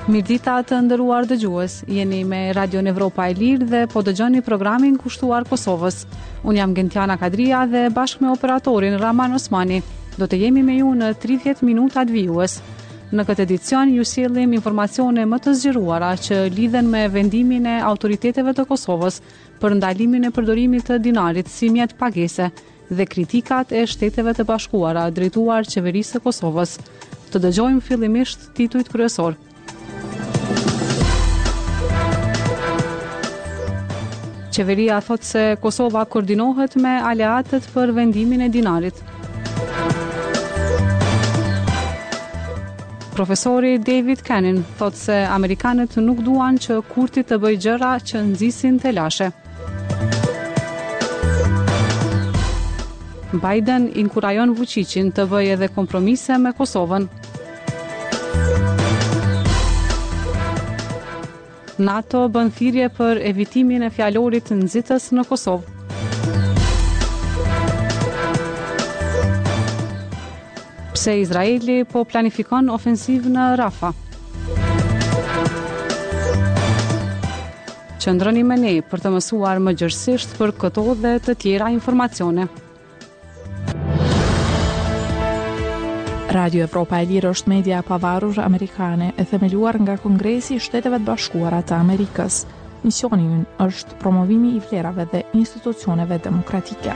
Mirdita të nderuar dëgjues, jeni me Radion Evropa e Lirë dhe po dëgjoni programin kushtuar Kosovës. Unë jam Gentiana Kadria dhe bashkë me operatorin Raman Osmani do të jemi me ju në 30 minutat vijues. Në këtë edicion ju sjellim informacione më të zgjeruara që lidhen me vendimin e autoriteteve të Kosovës për ndalimin e përdorimit të dinarit si mjet pagese dhe kritikat e Shteteve të Bashkuara drejtuar qeverisë së Kosovës. Të dëgjojmë fillimisht titujt kryesor. Qeveria thot se Kosova koordinohet me aleatët për vendimin e dinarit. Profesori David Cannon thot se amerikanët nuk duan që Kurti të bëjë gjëra që nxisin telashe. Biden inkurajon Vučićin të bëjë edhe kompromise me Kosovën. NATO bën thirrje për evitimin e fjalorit nxitës në Kosovë. Pse Izraeli po planifikon ofensivë në Rafa. Qëndroni me ne për të mësuar më gjerësisht për këto dhe të tjera informacione. Radio Evropa e Lirë është media e pavarur amerikane e themeluar nga Kongresi i Shteteve të Bashkuara të Amerikës. Misioni i ynë është promovimi i vlerave dhe institucioneve demokratike.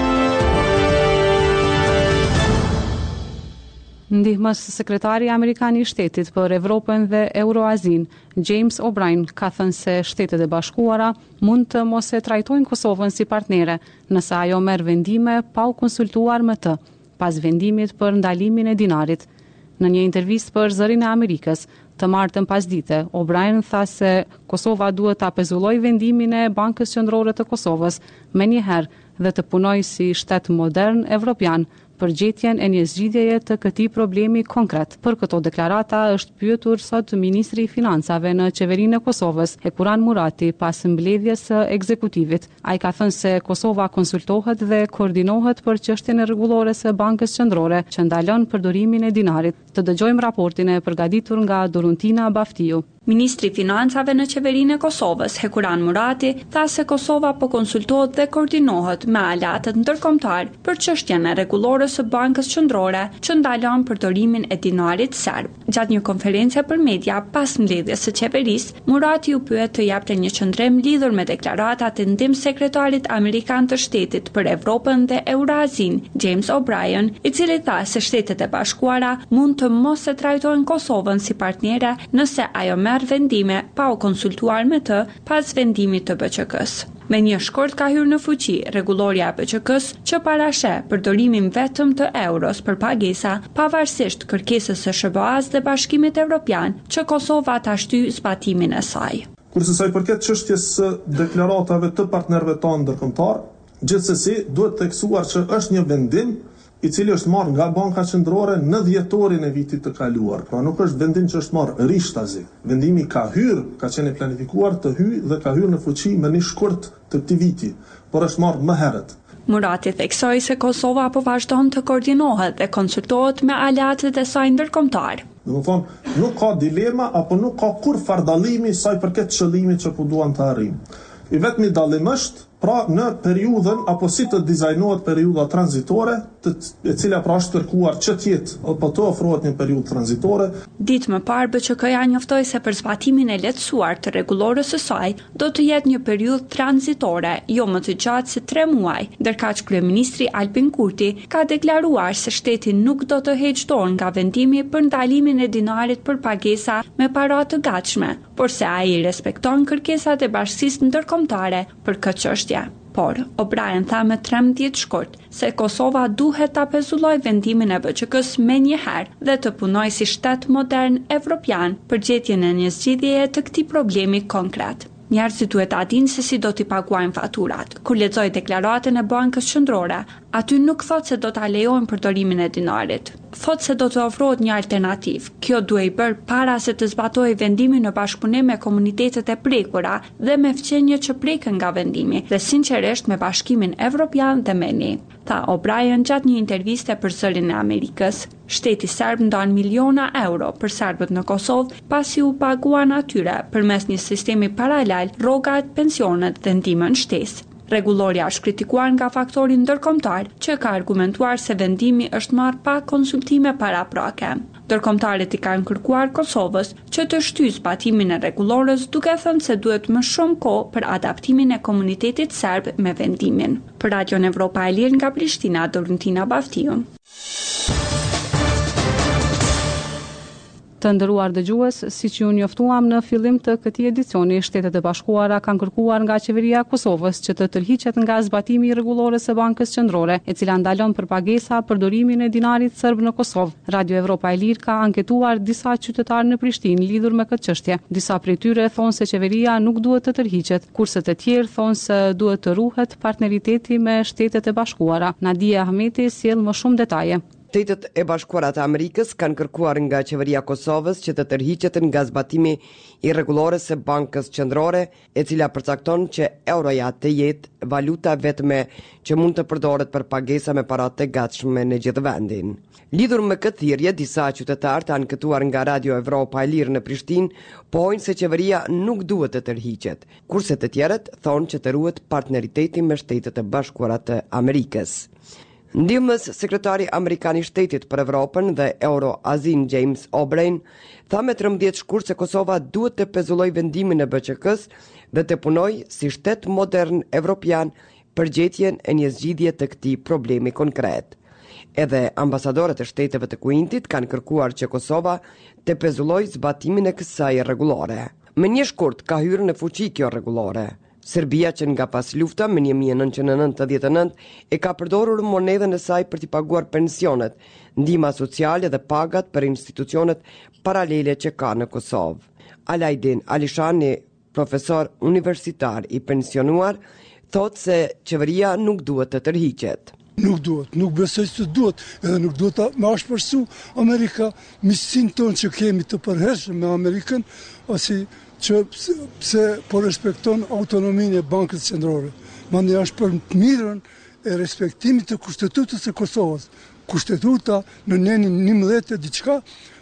Ndihmës sekretari amerikan i Shtetit për Evropën dhe Euroazin, James O'Brien, ka thënë se Shtetet e Bashkuara mund të mos e trajtojnë Kosovën si partnere, nëse ajo merr vendime pa u konsultuar me të, pas vendimit për ndalimin e dinarit. Në një intervistë për Zërin e Amerikës, të martën pasdite, O'Brien tha se Kosova duhet ta pezullojë vendimin e Bankës Qendrore të Kosovës menjëherë dhe të punojë si shtet modern evropian për gjetjen e një zgjidhjeje të këtij problemi konkret. Për këto deklarata është pyetur sot ministri i financave në qeverinë e Kosovës, Hekuran Murati, pas mbledhjes së ekzekutivit. Ai ka thënë se Kosova konsultohet dhe koordinohet për çështjen e rregullore së Bankës Qendrore që ndalon përdorimin e dinarit. Të dëgjojmë raportin e përgatitur nga Doruntina Baftiu. Ministri i Financave në qeverinë e Kosovës, Hekuran Murati, tha se Kosova po konsultohet dhe koordinohet me aleatët ndërkombëtar për çështjen e rregullore së Bankës Qendrore që ndalon përdorimin e dinarit serb. Gjatë një konference për media pas mbledhjes së qeverisë, Murati u pyet të japte një qëndrim lidhur me deklaratat e ndihmësekretarit amerikan të Shtetit për Evropën dhe Eurazin, James O'Brien, i cili tha se Shtetet e Bashkuara mund të mos e trajtojnë Kosovën si partnere nëse ajo merr vendime pa u konsultuar me të pas vendimit të BÇK-s. Me një shkurt ka hyrë në fuqi rregullorja e BÇK-s që parasheh përdorimin vetëm të euros për pagesa, pavarësisht kërkesës së SBA-s dhe Bashkimit Evropian që Kosova ta shtyjë zbatimin e saj. Kurse sa i përket çështjes së deklaratave të partnerëve tanë ndërkombëtar, gjithsesi duhet theksuar që është një vendim i cili është marrë nga Banka Qendrore në dhjetorin e vitit të kaluar. Pra nuk është vendim që është marrë rishtazi. Vendimi ka qenë planifikuar të hyjë dhe ka hyrë në fuqi me një shkurt të këtij viti, por është marrë më herët. Murati theksoi se Kosova po vazhdon të koordinohet dhe konsultohet me aleatët e saj ndërkombëtar. Domethënë, nuk ka dilema apo nuk ka kur fardallimi sa i përket qëllimit që po duan të arrijnë. I vetmi dallim është pra në periudhën apo si të dizajnohet periudha tranzitore, e cila pra është kërkuar që të jetë apo të ofrohet një periudhë tranzitore. Ditë më parë BÇK-ja njoftoi se për zbatimin e lehtësuar të rregullores së saj do të jetë një periudhë tranzitore, jo më të gjatë se 3 muaj, ndërkaq kryeministri Albin Kurti ka deklaruar se shteti nuk do të heqë dorë nga vendimi për ndalimin e dinarit për pagesa me para të gatshme, por se ai respekton kërkesat e bashkisë ndërkombëtare për këtë çështje. Por, O'Brien tha me 13 shkurt se Kosova duhet ta pezullojë vendimin e BÇK-s menjëherë dhe të punojë si shtet modern evropian për gjetjen e një zgjidhjeje të këtij problemi konkret. Njerëzit duhet ta dinë se si do t'i paguajnë faturat. Kur lexoj deklaratën e Bankës Qendrore, aty nuk thotë se do ta lejojnë përdorimin e dinarit. thotë se do të ofrohet një alternativë. Kjo duhej bërë para se të zbatojë vendimin në bashkëpunim me komunitetet e prekura dhe me fqenjet që prekën nga vendimi dhe sinqerisht me Bashkimin Evropian dhe MENI, tha O'Brien gjatë një interviste për Zërin e Amerikës. Shteti serb ndan miliona euro për serbët në Kosovë pasi u paguan atyre përmes një sistemi paralel rrogat, pensionet dhe ndihmën shtesë. Rregullorja është kritikuar nga faktori ndërkombëtar që ka argumentuar se vendimi është marrë pa konsultime paraprake. Ndërkombëtarët i kanë kërkuar Kosovës që të shtyjë zbatimin e rregullorës, duke thënë se duhet më shumë kohë për adaptimin e komunitetit serb me vendimin. Për Radion Evropa e Lirë nga Prishtina, Dorintina Baftiu. Të nderuar dëgjues, siç ju njoftuam në fillim të këtij edicioni, Shtetet e Bashkuara kanë kërkuar nga qeveria e Kosovës që të tërhiqet nga zbatimi i rregullores së Bankës Qendrore, e cila ndalon për pagesa përdorimin e dinarit serb në Kosovë. Radio Evropa e Lirë ka anketuar disa qytetarë në Prishtinë lidhur me këtë çështje. Disa prej tyre thonë se qeveria nuk duhet të tërhiqet, kurse të tjerë thonë se duhet të ruhet partneriteti me Shtetet e Bashkuara. Nadia Ahmeti sjell më shumë detaje. Shtetet e Bashkuara të Amerikës kanë kërkuar nga qeveria e Kosovës që të tërhiqet nga zbatimi i rregullores së Bankës Qendrore, e cila përcakton që euroja të jetë valuta vetme që mund të përdoret për pagesa me para të gatshme në gjithë vendin. Lidhur me këtë thirrje, disa qytetarë të anketuar nga Radio Evropa e Lirë në Prishtinë pohojnë se qeveria nuk duhet të tërhiqet, kurse të tjerët thonë që të ruhet partneriteti me Shtetet e Bashkuara të Amerikës. Ndihmës sekretari amerikan i Shtetit për Evropën dhe Euroazin James O'Brien tha me 13 shkurt se Kosova duhet të pezulloj vendimin e BÇK-s dhe të punoj si shtet modern evropian për gjetjen e një zgjidhje të këtij problemi konkret. Edhe ambasadorët e shteteve të Kuintit kanë kërkuar që Kosova të pezulloj zbatimin e kësaj rregullore. Me një shkurt ka hyrë në fuqi kjo rregullore. Serbia, që nga pas lufta me 1999 e ka përdorur monedën e saj për t'i paguar pensionet, ndihma sociale dhe pagat për institucionet paralele që ka në Kosovë. Alajdin Alishani, profesor universitar i pensionuar, thotë se qeveria nuk duhet të tërhiqet. Nuk besoj se duhet, edhe nuk duhet të me ashpërsu Amerika, misin tonë që kemi të përhershëm me Amerikën, ose që pse po respekton autonominë e Bankës Qendrore. Mande është për mirën e respektimit të kushtetutës e Kosovës. Kushtetuta në nenin 11 diçka,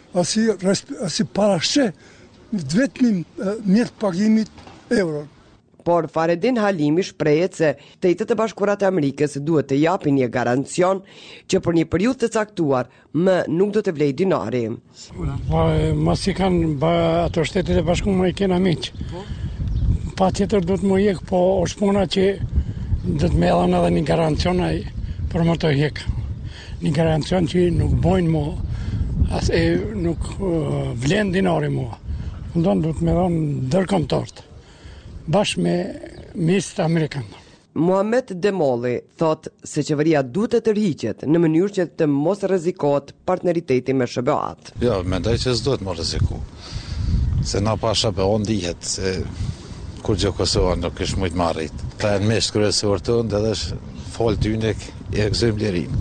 asi parashe vetëm mjet pagimit euro. Por Faredin Halimi shprehet se Shtetet e Bashkuara të Amerikës duhet të japin një garancion që për një periudhë të caktuar më nuk do të vlej dinari. Mos i kanë ato Shtetet e Bashkuara i kanë miq. Patjetër do të më jek, po është puna që do të më dhënë edhe një garancion për më të jek. Një garancion që nuk bojnë më, nuk vlen dinari më. Do të më dhënë ndërkombëtar. Bashkë me ministrët amerikanë. Muhamet Demolli thot se qeveria duhet të tërhiqet në mënyrë që të mos rrezikohet partneriteti me SBA-t. Jo, mendoj që s'duhet më rreziku. Se na pa SBA ndihet se kur gjë Kosova nuk është shumë më arrit. Ka në mes kryesor tonë dhe është fol tynek e gëzojmë lirin.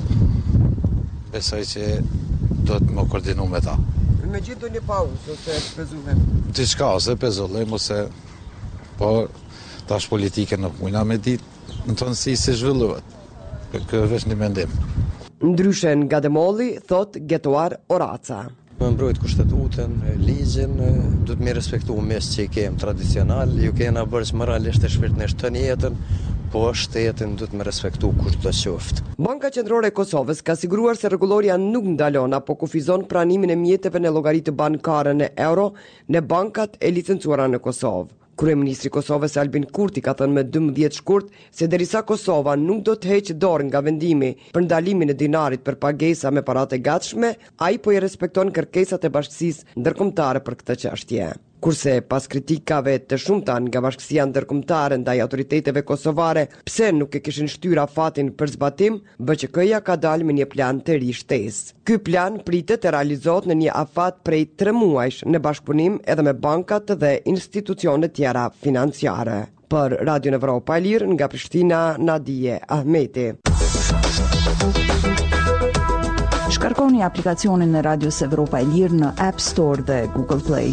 Besoj që do të më koordinu me ta. Me gjithë do një pauzë ose pezuhem? Diçka ose pezullem ose po tash politike nuk mujna me ditë në tonë si se zhvilluat. Kjo është një mendim. Ndryshe nga Demolli, thot Getuar Oraca. Me mbrojt kushtetutën, ligjin, du të mi respektu mes që i kemë tradicional, ju kena bërë që moralisht e shpirtnisht të jetën, po shtetin du të me respektu kushtë të qoftë. Banka Qendrore e Kosovës ka siguruar se rregulloria nuk ndalon apo kufizon pranimin e mjeteve në llogaritë bankare në euro në bankat e licencuara në Kosovë. Kryeministri i Kosovës Albin Kurti ka thënë me 12 shkurt se derisa Kosova nuk do të heqë dorë nga vendimi për ndalimin e dinarit për pagesa me para të gatshme, ai po i respekton kërkesat e bashkësisë ndërkombëtare për këtë çështje. Kurse pas kritikave të shumta nga bashkësia ndërkombëtare ndaj autoriteteve kosovare pse nuk e kishin shtyr afatin për zbatim, BÇK-ja ka dalë me një plan të ri shtesë. Ky plan pritet të realizohet në një afat prej 3 muajsh në bashkëpunim edhe me bankat dhe institucione tjera financiare. Për Radio Evropa e Lirë nga Prishtina, Nadije Ahmeti. Shkarkoni aplikacionin e Radios Evropa e Lirë në App Store dhe Google Play.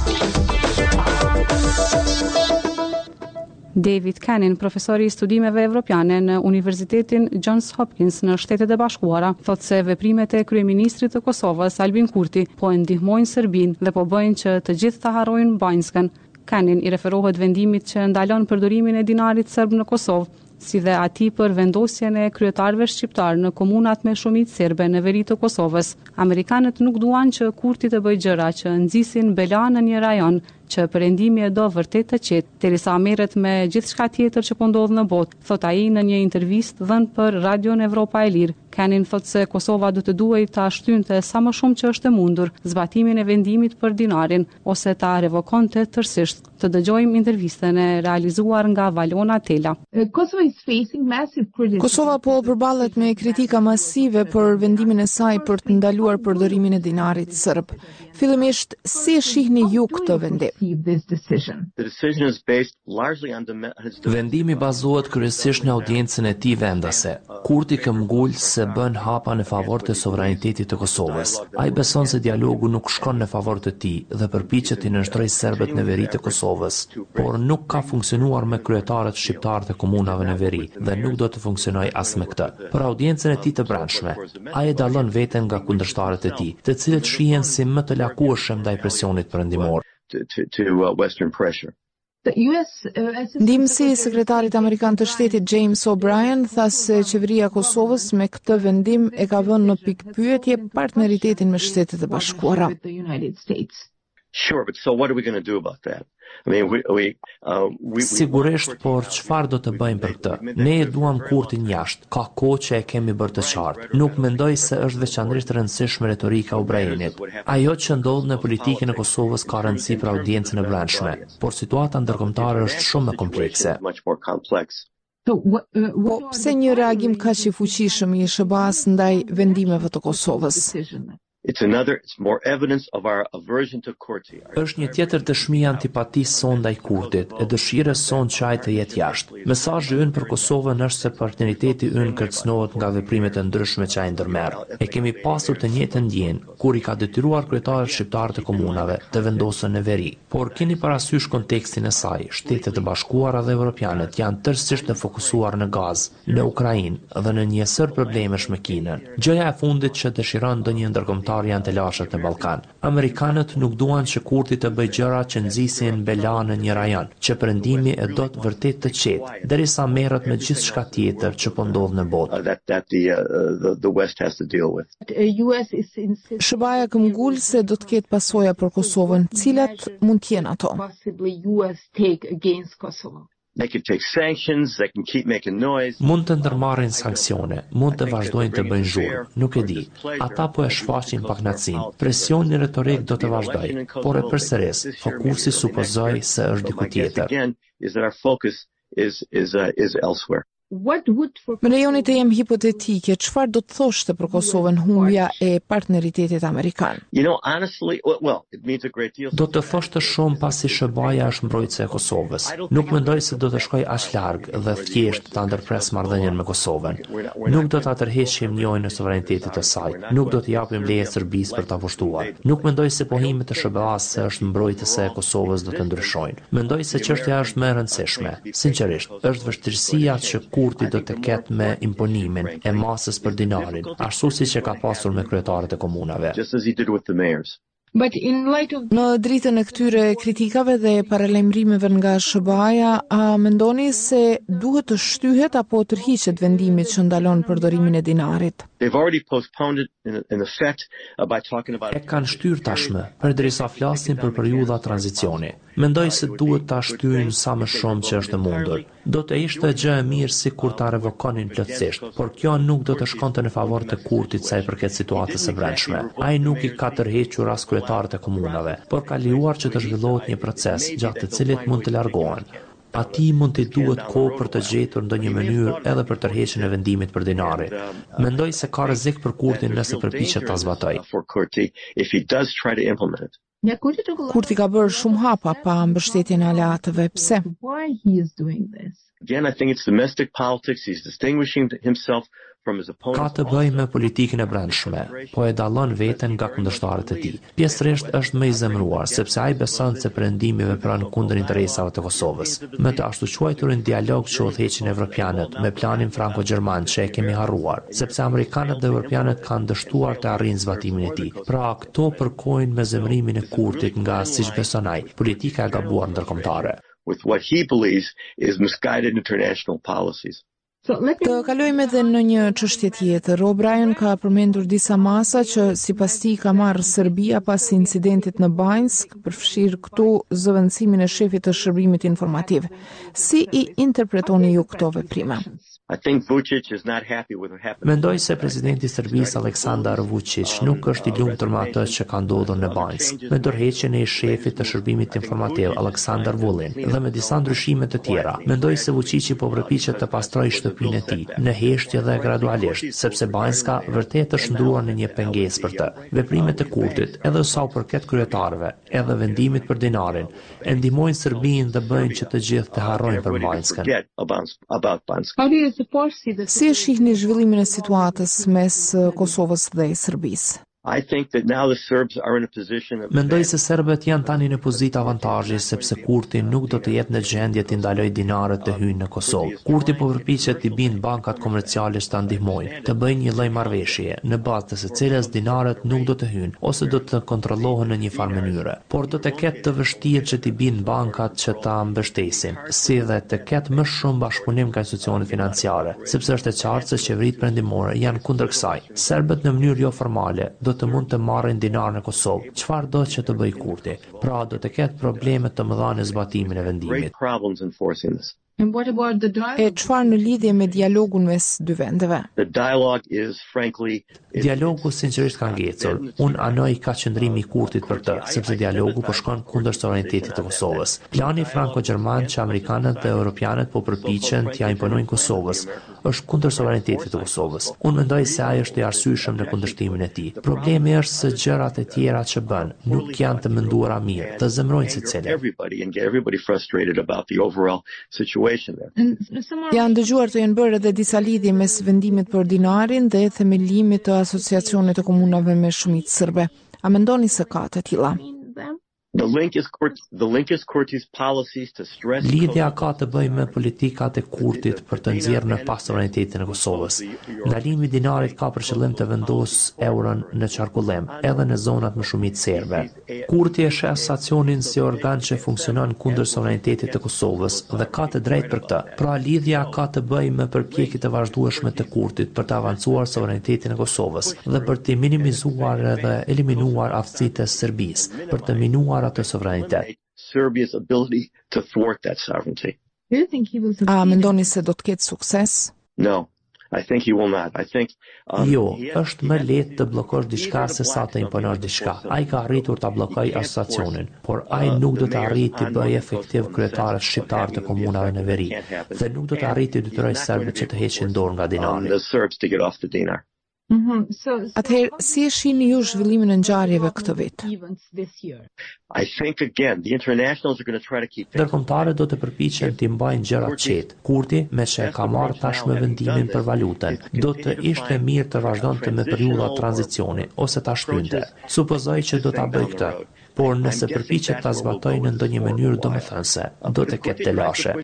David Cannon, profesori i studimeve evropiane në Universitetin Johns Hopkins në Shtetet e Bashkuara, thotë se veprimet e kryeministrit të Kosovës Albin Kurti po e ndihmojnë Serbinë dhe po bëjnë që të gjithë ta harrojnë Banjskën. Cannon i referohet vendimit që ndalon përdorimin e dinarit serb në Kosovë, si dhe ati për vendosjen e kryetarëve shqiptar në komunat me shumicë serbe në veri të Kosovës. Amerikanët nuk duan që Kurti të bëjë gjëra që nxisin bela në një rajon që perëndimi e do vërtet të qetë, derisa merret me gjithçka tjetër që po ndodh në botë, thot ai në një intervistë dhënë për Radion Evropa e Lirë. Cannon thotë se Kosova do të duhej ta shtynte sa më shumë që është e mundur zbatimin e vendimit për dinarin ose ta revokonte tërësisht. Të dëgjojmë intervistën e realizuar nga Valona Tela. Kosova po përballet me kritika masive për vendimin e saj për të ndaluar përdorimin e dinarit serb. Fillimisht, si shihni ju këtë vendim? Vendimi bazohet kryesisht në audiencën e tij vendase. Kurti këmbgul se bën hapa në favor të sovranitetit të Kosovës. Ai beson se dialogu nuk shkon në favor të tij dhe përpiqet të nënshtrojë serbët në veri të Kosovës, por nuk ka funksionuar me kryetarët shqiptar të komunave në veri dhe nuk do të funksionojë as me këtë. Për audiencën e tij të brendshme, ai e dallon veten nga kundërshtarët e tij, të cilët shihen si më të lakueshëm ndaj presionit perëndimor. Ndihmësi i sekretarit amerikan të shtetit James O'Brien tha se qeveria e Kosovës me këtë vendim e ka vënë në pikpyetje partneritetin me Shtetet e Bashkuara. Sigurisht, por çfarë do të bëjmë për këtë? Ne e duam Kurtin jashtë, ka kohë që e kemi bërë të qartë. Nuk mendoj se është veçanërisht rëndësishme retorika e O'Brienit. Ajo që ndodh në politikën e Kosovës ka rëndësi për audiencën e brendshme, por situata ndërkombëtare është shumë më komplekse. Po, pse një reagim kaq i fuqishëm i SBA-s ndaj vendimeve të Kosovës? Është një tjetër dëshmi antipatisë son ndaj Kurtit, e dëshirës son që ai të jetë jashtë. Mesazhi ynë për Kosovën është se partneriteti ynë kërcënohet nga veprimet e ndryshme që ai ndërmerr. E kemi pasur të njëjtën ndjenjë kur i ka detyruar kryetarët shqiptar të komunave të vendosen në veri. Por keni parasysh kontekstin e saj, Shtetet e Bashkuara dhe Evropianët janë tërësisht të fokusuar në gaz, në Ukrainë dhe në një sër problemesh me Kinën. Gjëja e fundit që dëshiron ndonjë ndërkombëtar janë të lashët në Ballkan. Amerikanët nuk duan që Kurti të bëjë gjëra që nxisin bela në një rajon, që perëndimi e do të vërtet të qetë, derisa merret me gjithçka tjetër që po ndodh në botë. SBA-ja këmbgul se do të ketë pasoja për Kosovën, cilat mund të jenë ato? Mund të ndërmarrin sanksione, mund të vazhdojnë të bëjnë zhurmë, nuk e di. Ata po e shfaqin paknacin. Presioni retorik do të vazhdojë, por e përsëris, fokusi supozoj se është diku tjetër. Më lejoni të jem hipotetike, çfarë do të thoshte për Kosovën humbja e partneritetit amerikan? Do të thoshte shumë pasi SBA-ja është mbrojtëse e Kosovës. Nuk mendoj se do të shkoj aq larg dhe thjesht ta ndërpres marrëdhënien me Kosovën. Nuk do ta tërheqim njëojën e sovranitetit të saj. Nuk do të japim leje Serbisë për ta pushtuar. Nuk mendoj se pohimet e SBA-s se është mbrojtëse e Kosovës do të ndryshojnë. Mendoj se çështja është më e rëndësishme. Sinqerisht, është vështirësia që Kurti do të ketë me imponimin e masës për dinarin, ashtu siç e ka pasur me kryetarët e komunave. Në dritën e këtyre kritikave dhe paralajmërimeve nga SBA-ja, a mendoni se duhet të shtyhet apo tërhiqet vendimi që ndalon përdorimin e dinarit? E kanë shtyr tashmë, përderisa flasin për periudha tranzicioni. Mendoj se duhet ta shtyjnë sa më shumë që është mundur. Do të ishte gjë e mirë sikur ta revokonin plotësisht, por kjo nuk do të shkonte në favor të Kurtit sa i përket situatës së brendshme. Ai nuk i ka tërhequr as kryetarët e komunave, por ka lejuar që të zhvillohet një proces gjatë të cilit mund të largohen. Atij mund t'i duhet kohë për të gjetur ndonjë mënyrë edhe për tërheqjen e vendimit për dinarin. Mendoj se ka rrezik për Kurtin nëse përpiqet ta zbatojë. Kurti ka bërë shumë hapa pa mbështetjen e aleatëve. Pse? Again, I think it's domestic politics. He's distinguishing himself Ka të bëjë me politikën e brendshme, po e dallon veten nga kundërshtarët e tij. Pjesërisht është më i zemëruar, sepse ai beson se perëndimi vepron kundër interesave të Kosovës. Me të ashtu quajturin dialog që udhëheqin evropianët me planin franko-gjerman që e kemi harruar, sepse amerikanët dhe evropianët kanë dështuar të arrijnë zbatimin e tij. Pra, këto përkojnë me zemërimin e Kurtit nga, siç beson ai, politika e gabuar ndërkombëtare. With what he believes is misguided international policies. Të kalojmë edhe në një çështje tjetër. O'Brien ka përmendur disa masa që sipas tij ka marrë Serbia pas incidentit në Banjsk, përfshirë këtu zëvendësimin e shefit të shërbimit informativ. Si i interpretoni ju këto veprime? Mendoj se presidenti i Serbisë Aleksandar Vučić nuk është i lumtur me atë që ka ndodhur në Banjsk, me dorëheqjen e shefit të shërbimit informativ Aleksandar Vulin dhe me disa ndryshime të tjera. Mendoj se Vučići po përpiqet të pastrojë shtëpinë e tij në heshtje dhe gradualisht, sepse Banjska vërtet është ndruar në një pengesë për të. Veprimet e Kurtit, edhe sa u përket kryetarëve, edhe vendimit për dinarin, e ndihmojnë Serbinë dhe bëjnë që të gjithë të harrojnë për Banjskën. Si e shihni zhvillimin e situatës mes Kosovës dhe Serbisë? Mendoj se serbët janë tani në pozitë avantazhi sepse Kurti nuk do të jetë në gjendje të ndalojë dinarët të hyjnë në Kosovë. Kurti po përpiqet të bindë bankat komerciale që ta ndihmojnë, të bëjnë një lloj marrëveshjeje, në bazë të së cilës dinarët nuk do të hyjnë ose do të kontrollohen në një farë mënyre, por do të ketë të vështirë që të bindë bankat që ta mbështesin, si dhe të ketë më shumë bashkëpunim ka institucionet financiare, sepse është e qartë se qeveritë perëndimore janë kundër kësaj. Serbët në mënyrë jo formale do të mund të marrin dinar në Kosovë. Çfarë do që të bëj Kurti? Pra do të ketë probleme të mëdha në zbatimin e vendimit. E çfarë në lidhje me dialogun mes dy vendeve? Dialogu sinqerisht ka ngecur. Unë anoj ka qëndrimi i Kurtit për të, sepse dialogu po shkon kundër sovranitetit të Kosovës. Plani franko-gjerman që amerikanët dhe europianët po përpiqen t'ia imponojnë Kosovës është kundër sovranitetit të Kosovës. Unë mendoj se ai është i arsyeshëm në kundërshtimin e tij. Problemi është se gjërat e tjera që bën nuk janë të menduara mirë, të zemrojnë secili. Janë dëgjuar të jenë bërë edhe disa lidhje mes vendimit për dinarin dhe themelimit të asociacionit të komunave me shumicë serbe. A mendoni se ka të tilla? Lidhja ka të bëjë me politikat e Kurtit për të nxjerrë në pas sovranitetin e Kosovës. Ndalimi i dinarit ka për qëllim të vendosë euron në qarkullim, edhe në zonat me shumicë serbe. Kurti e sheh asociacionin si organ që funksionon kundër sovranitetit të Kosovës dhe ka të drejtë për këtë. Pra lidhja ka të bëjë me përpjekjet e vazhdueshme të Kurtit për të avancuar sovranitetin e Kosovës dhe për të minimizuar edhe eliminuar aftësitë e Serbisë, për të minuar atë sovranitet. A mendoni se do të ketë sukses? Jo, është më lehtë të bllokosh diçka se sa të imponosh diçka. Ai ka arritur ta bllokojë asociacionin, por ai nuk do të arrijë të bëjë efektiv kryetarët shqiptar të komunave në veri dhe nuk do të arrijë të detyrojë serbët që të heqin dorë nga dinari. Atëherë, si e shihni ju zhvillimin e ngjarjeve këtë vit? Ndërkombëtarët do të përpiqen të mbajnë gjërat qetë. Kurti, me që ka marrë tashmë vendimin për valutën, do të ishte mirë të vazhdonte me periudha tranzicioni ose ta shpynte. Supozoj që do ta bëj këtë, por nëse përpiqet ta zbatojë në ndonjë mënyrë domethënëse, do të ketë telashe.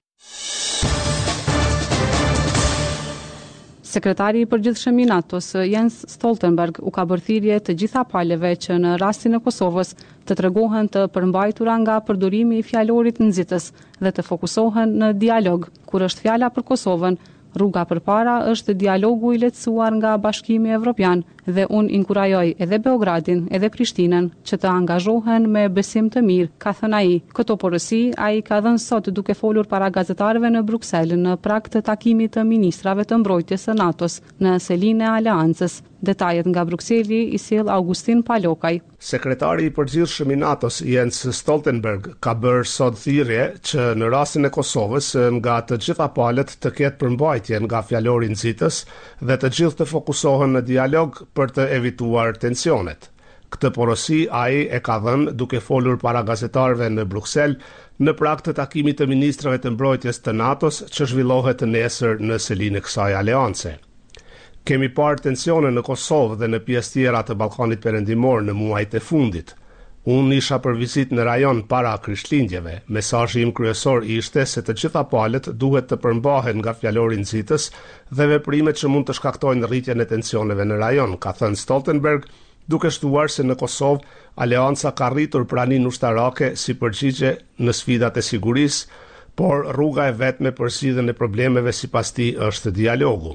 Sekretari i përgjithshëm i NATO-s Jens Stoltenberg u ka bërë thirrje të gjitha palëve që në rastin e Kosovës të tregohen të përmbajtura nga përdorimi i fjalorit nxitës dhe të fokusohen në dialog. Kur është fjala për Kosovën, rruga përpara është dialogu i lehtësuar nga Bashkimi Evropian dhe unë inkurajoj edhe Beogradin edhe Prishtinën që të angazhohen me besim të mirë, ka thënë ai. Këto porosi ai ka dhënë sot duke folur para gazetarëve në Bruksel në prag të takimit të ministrave të mbrojtjes së NATO-s në selinë e Aleancës. Detajet nga Brukseli i sjell Augustin Palokaj. Sekretari i përgjithshëm i NATO-s Jens Stoltenberg ka bërë sot thirrje që në rastin e Kosovës nga të gjitha palët të ketë përmbajtje nga fjalori nxitës dhe të gjithë të fokusohen në dialog për të evituar tensionet. Këtë porosi ai e ka dhënë duke folur para gazetarëve në Bruksel në prag të takimit të ministrave të mbrojtjes të NATO-s që zhvillohet nesër në selinë e kësaj aleance. Kemi parë tensione në Kosovë dhe në pjesë tjera të Ballkanit Perëndimor në muajt e fundit. Unë isha për vizitë në rajon para Krishtlindjeve. Mesazhi im kryesor ishte se të gjitha palët duhet të përmbahen nga fjalori nxitës dhe veprimet që mund të shkaktojnë rritjen e tensioneve në rajon, ka thënë Stoltenberg, duke shtuar se në Kosovë aleanca ka rritur praninë ushtarake si përgjigje në sfidat e sigurisë, por rruga e vetme për zgjidhjen e problemeve sipas tij është dialogu.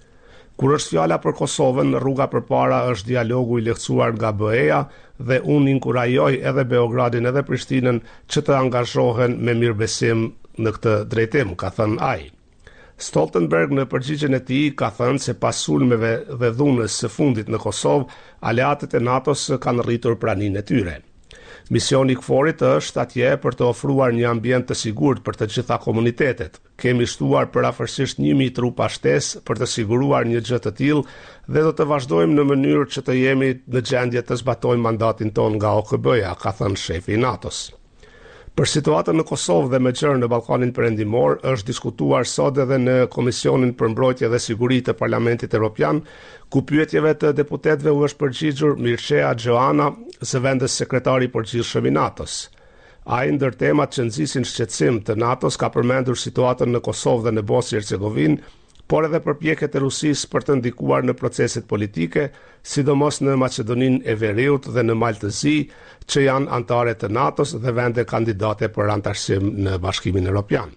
Kur është fjala për Kosovën, rruga përpara është dialogu i lehtësuar nga BE-ja dhe unë inkurajoj edhe Beogradin edhe Prishtinën që të angazhohen me mirëbesim në këtë drejtim, ka thënë ai. Stoltenberg në përgjigjen e tij ka thënë se pas sulmeve dhe dhunës së fundit në Kosovë, aleatët e NATO-s kanë rritur praninë e tyre. Misioni i KFOR-it është atje për të ofruar një ambient të sigurt për të gjitha komunitetet. Kemi shtuar përafërsisht 1000 trupa shtesë për të siguruar një gjë të tillë dhe do të vazhdojmë në mënyrë që të jemi në gjendje të zbatojmë mandatin ton nga OKB-ja, ka thënë shefi i NATO-s. Për situatën në Kosovë dhe me gjërë në Ballkanin Perëndimor është diskutuar sot edhe në Komisionin për Mbrojtje dhe Siguri të Parlamentit Evropian, ku pyetjeve të deputetëve u është përgjigjur Mircea Joana, zëvendës sekretari i përgjithshëm i NATO-s. Ai ndër temat që nxisin shqetësim të NATO-s ka përmendur situatën në Kosovë dhe në Bosnjë-Hercegovinë, por edhe përpjekjet e Rusisë për të ndikuar në proceset politike, sidomos në Maqedoninë e Veriut dhe në Maltëzi, që janë antare të NATO-s dhe vende kandidate për antarësim në Bashkimin Evropian.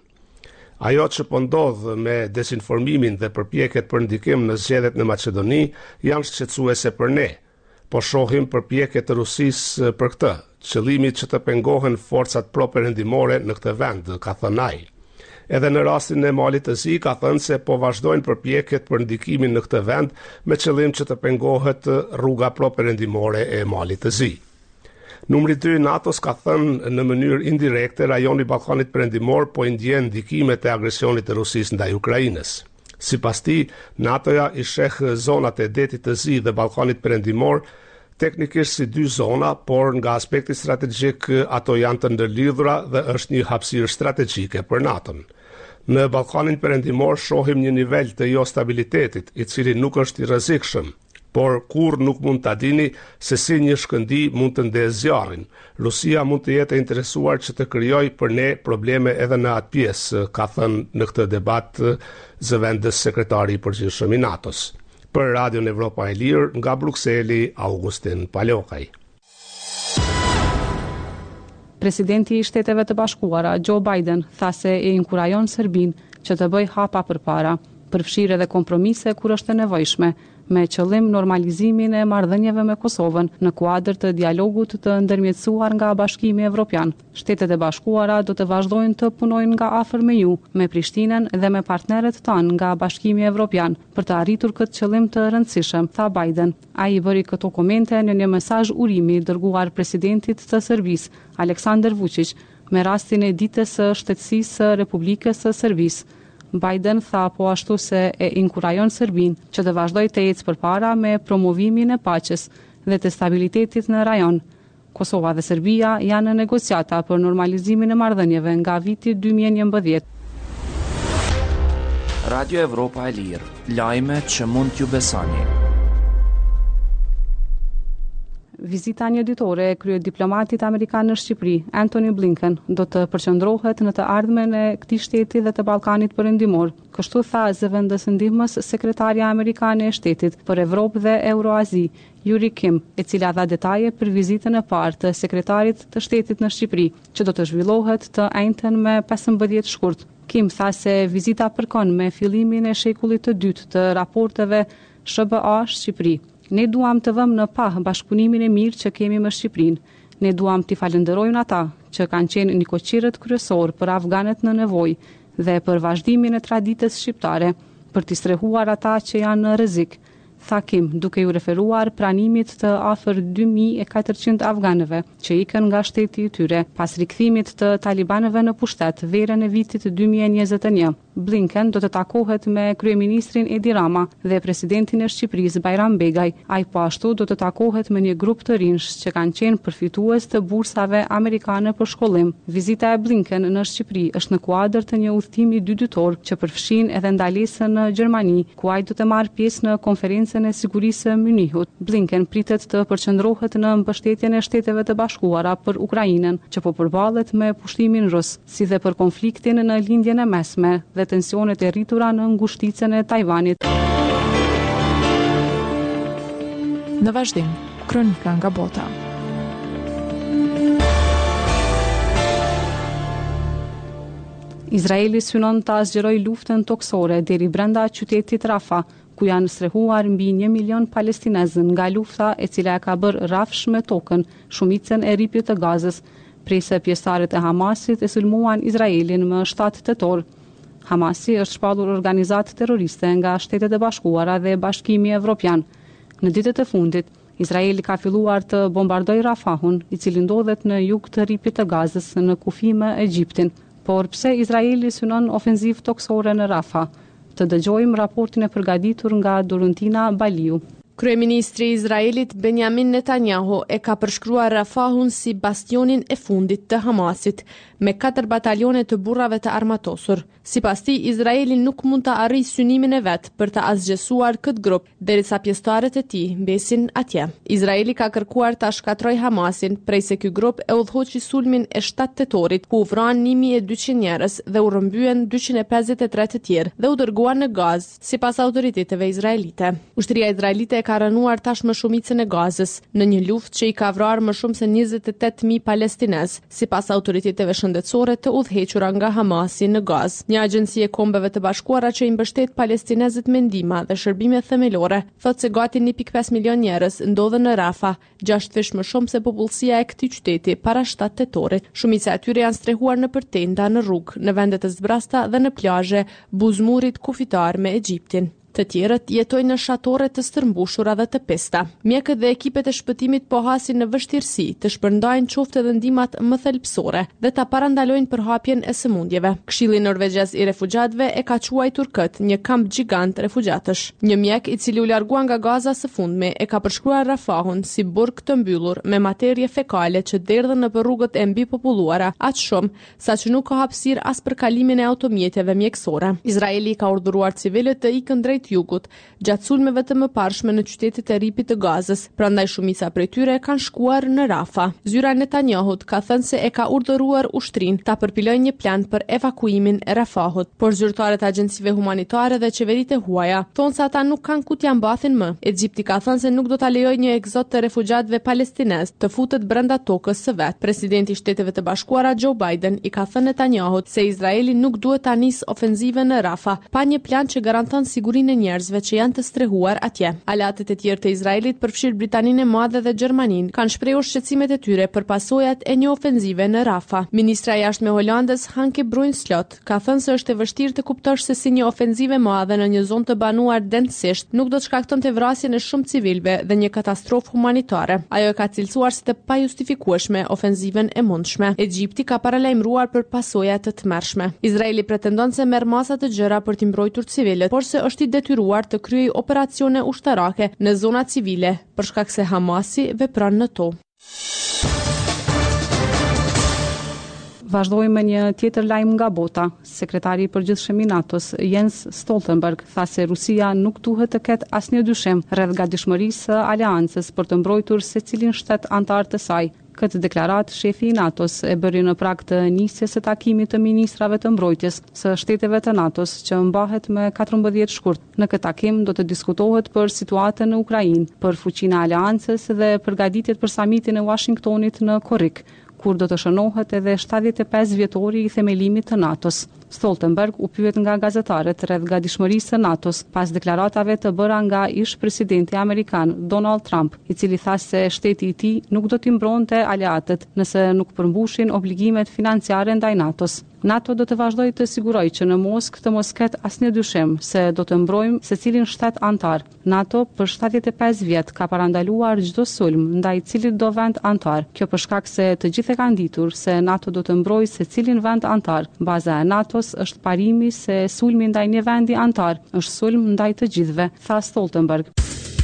Ajo që po ndodh me dezinformimin dhe përpjekjet për ndikim në zgjedhjet në Maqedoni janë shqetësuese për ne. Po shohim përpjekje të Rusisë për këtë, qëllimi që të pengohen forcat pro-perëndimore në këtë vend, ka thënë ai. Edhe në rastin e Malit të Zi ka thënë se po vazhdojnë përpjekjet për ndikimin në këtë vend me qëllim që të pengohet rruga pro-perëndimore e Malit të Zi. Numri 2 NATO-s ka thënë në mënyrë indirekte rajoni Ballkanit Perëndimor po i ndjen ndikimet e agresionit të Rusisë ndaj Ukrainës. Sipas tij, NATO-ja i sheh zonat e Detit të Zi dhe Ballkanit Perëndimor teknikisht si dy zona, por nga aspekti strategjik ato janë të ndërlidhura dhe është një hapësirë strategjike për NATO-n. Në Ballkanin Perëndimor shohim një nivel të jo stabilitetit, i cili nuk është i rrezikshëm, por kur nuk mund ta dini se si një shkëndi mund të ndezë zjarrin. Rusia mund të jetë e interesuar që të krijojë për ne probleme edhe në atë pjesë, ka thënë në këtë debat zëvendës sekretari i përgjithshëm i NATO-s. Për Radion Evropa e Lirë, nga Brukseli, Augustin Palokaj. Presidenti i Shteteve të Bashkuara, Joe Biden, tha se e inkurajon Serbinë që të bëjë hapa përpara, përfshirë edhe kompromise kur është e nevojshme, me qëllim normalizimin e marrëdhënieve me Kosovën në kuadër të dialogut të ndërmjetësuar nga Bashkimi Evropian. Shtetet e Bashkuara do të vazhdojnë të punojnë nga afër me ju, me Prishtinën dhe me partnerët tanë nga Bashkimi Evropian për të arritur këtë qëllim të rëndësishëm, tha Biden. Ai bëri këto komente në një mesazh urimi dërguar presidentit të Serbisë, Aleksandar Vučić, me rastin e ditës së shtetësisë së Republikës së Serbisë. Biden tha po ashtu se e inkurajon Serbinë që të vazhdojë të ecë përpara me promovimin e paqes dhe të stabilitetit në rajon. Kosova dhe Serbia janë në negociata për normalizimin e marrëdhënieve nga viti 2011. Radio Evropa e Lirë, lajme që mund t'ju besoni. Vizita një ditore e kryediplomatit amerikan në Shqipëri, Antony Blinken, do të përqendrohet në të ardhmen e këtij shteti dhe të Ballkanit Perëndimor. Kështu tha zëvendës ndihmës sekretarja amerikane e shtetit për Evropë dhe Euroazi, Yuri Kim, e cila dha detaje për vizitën e parë të sekretarit të shtetit në Shqipëri, që do të zhvillohet të njëjtën me 15 shkurt. Kim tha se vizita përkon me fillimin e shekullit të dytë të raporteve SBA-Shqipëri. Ne duam të vëmë në pah bashkëpunimin e mirë që kemi me Shqipërinë. Ne duam t'i falenderojmë ata që kanë qenë nikoqirët kryesor për afganët në nevojë dhe për vazhdimin e traditës shqiptare, për t'i strehuar ata që janë në rrezik, tha Kim, duke ju referuar pranimit të afër 2400 afganëve që ikën nga shteti i tyre pas rikthimit të talibanëve në pushtet verën e vitit 2021. Blinken do të takohet me kryeministrin Edi Rama dhe presidentin e Shqipërisë Bajram Begaj. Ai po ashtu do të takohet me një grup të rinj që kanë qenë përfitues të bursave amerikane për shkollim. Vizita e Blinken në Shqipëri është në kuadër të një udhëtimi dydytor që përfshin edhe ndalesën në Gjermani, ku ai do të marrë pjesë në konferencën e sigurisë së Munihut. Blinken pritet të përqendrohet në mbështetjen e Shteteve të Bashkuara për Ukrainën, që po përballet me pushtimin rus, si dhe për konfliktin në lindjen e mesme dhe tensionet e rritura në ngushticën e Tajvanit. Në vazhdim, kronika nga bota. Izraeli synon të zgjerojë luftën toksore deri brenda qytetit Rafa, ku janë strehuar mbi 1 milion palestinezë nga lufta e cila ka bërë rafsh me tokën shumicën e rripit të Gazës, prese pjesëtarët e Hamasit e sulmuan Izraelin më 7 tetor. Hamasi është shpallur organizatë terroriste nga Shtetet e Bashkuara dhe Bashkimi Evropian. Në ditët e fundit, Izraeli ka filluar të bombardojë Rafahun, i cili ndodhet në jug të rripit të Gazës në kufi me Egjiptin. Por pse Izraeli synon ofenzivë toksore në Rafa? Të dëgjojmë raportin e përgatitur nga Doruntina Baliu. Kryeministri i Izraelit Benjamin Netanyahu e ka përshkruar Rafahun si bastionin e fundit të Hamasit, me 4 batalione të burrave të armatosur. Sipas tij, Izraeli nuk mund të arrijë synimin e vet për të asgjësuar këtë grup, derisa pjesëtarët e tij mbesin atje. Izraeli ka kërkuar ta shkatërrojë Hamasin, prej se ky grup e udhëhoqi sulmin e 7 tetorit, ku u vranë 1200 njerëz dhe u rrëmbyen 253 të tjerë dhe u dërguan në Gazë, sipas autoriteteve izraelite. Ushtria izraelite ka rënuar tashmë shumicën e Gazës në një luftë që i ka vrarë më shumë se 28.000 palestinezë, sipas autoriteteve shëndetësore të udhëhequra nga Hamasi në Gazë. Një agjenci e Kombeve të Bashkuara që i mbështet palestinezët me ndihmë dhe shërbime themelore thotë se gati 1.5 milion njerëz ndodhen në Rafa, 6 fish më shumë se popullsia e këtij qyteti para 7 tetorit. Shumica e tyre janë strehuar nëpër tenda, në rrugë, në vende të zbrasta dhe në plazhe, buzmurit kufitar me Egjiptin. Të tjerët jetojnë në shatore të stërmbushura dhe të pesta. Mjekët dhe ekipet e shpëtimit po hasin në vështirësi të shpërndajnë qoftë edhe ndihmat më thelbësore dhe ta parandalojnë përhapjen e sëmundjeve. Këshilli norvegjez i refugjatëve e ka quajtur këtë një kamp gjigant refugjatësh. Një mjek i cili u largua nga Gaza së fundmi e ka përshkruar Rafahun si burg të mbyllur me materie fekale që derdhen nëpër rrugët e mbipopulluara, aq shumë saqë nuk ka hapësirë as për kalimin e automjeteve mjekësore. Izraeli ka urdhëruar civilët të ikën drejt jugut, gjatë sulmeve të mëparshme në qytetet e rripit të Gazës, prandaj shumica prej tyre kanë shkuar në Rafa. Zyra Netanyahut ka thënë se e ka urdhëruar ushtrinë ta përpilojë një plan për evakuimin e Rafahut, por zyrtarët e agjencive humanitare dhe qeveritë e huaja thonë se ata nuk kanë ku t'ia mbathin më. Egjipti ka thënë se nuk do ta lejojë një egzod të refugjatëve palestinezë të futet brenda tokës së vet. Presidenti i Shteteve të Bashkuara Joe Biden i ka thënë Netanyahut se Izraeli nuk duhet ta nisë ofenzive në Rafa pa një plan që garanton sigurinë e njerëzve që janë të strehuar atje. Aleatët e tjerë të Izraelit, përfshirë Britaninë e Madhe dhe Gjermaninë, kanë shprehur shqetësimet e tyre për pasojat e një ofenzive në Rafa. Ministra e jashtme e Holandës, Hanke Bruins-Slot, ka thënë se është e vështirë të kuptosh se si një ofenzive e madhe në një zonë të banuar densisht nuk do të shkaktonte vrasjen e shumë civilëve dhe një katastrofë humanitare. Ajo e ka cilësuar si të pajustifikueshme ofenziven e mundshme. Egjipti ka paralajmëruar për pasoja të tmerrshme. Izraeli pretendon se merr masa të gjëra për të mbrojtur civilët, por se është i detyruar të kryejë operacione ushtarake në zona civile, për shkak se Hamasi vepron në to. Vazhdojmë me një tjetër lajm nga bota. Sekretari i përgjithshëm i NATO-s, Jens Stoltenberg, tha se Rusia nuk duhet të ketë asnjë dyshim rreth gatishmërisë së aleancës për të mbrojtur secilin shtet antar të saj. Këtë deklarat shefi i NATO-s e bëri në prag të nisjes së takimit të ministrave të mbrojtjes së shteteve të NATO-s që mbahet me 14 shkurt. Në këtë takim do të diskutohet për situatën në Ukrainë, për fuqinë e aleancës dhe përgatitjet për samitin e Washingtonit në Korrik, kur do të shënohet edhe 75 vjetori i themelimit të NATO-s. Stoltenberg u pyet nga gazetarët rreth gatishmërisë së NATO-s pas deklaratave të bëra nga ish presidenti amerikan Donald Trump, i cili tha se shteti i tij nuk do t'i mbronte aleatët nëse nuk përmbushin obligimet financiare ndaj NATO-s. NATO do të vazhdojë të sigurojë që në Moskë të mos ketë asnjë dyshim se do të mbrojmë secilin shtet antar. NATO për 75 vjet ka parandaluar çdo sulm ndaj cilit do vend antar. Kjo për shkak se të gjithë e kanë ditur se NATO do të mbrojë secilin vend antar. Baza e NATO-s është parimi se sulmi ndaj një vendi antar është sulm ndaj të gjithëve, tha Stoltenberg.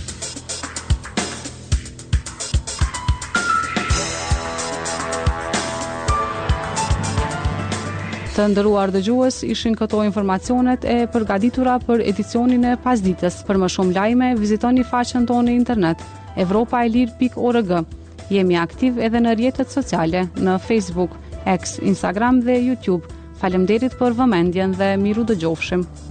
Të nderuar dëgjues, ishin këto informacionet e përgatitura për edicionin e pasdites. Për më shumë lajme, vizitoni faqen tonë në internet evropaelir.org. Jemi aktiv edhe në rrjetet sociale, në Facebook, X, Instagram dhe YouTube. Faleminderit për vëmendjen dhe miru dëgjofshim.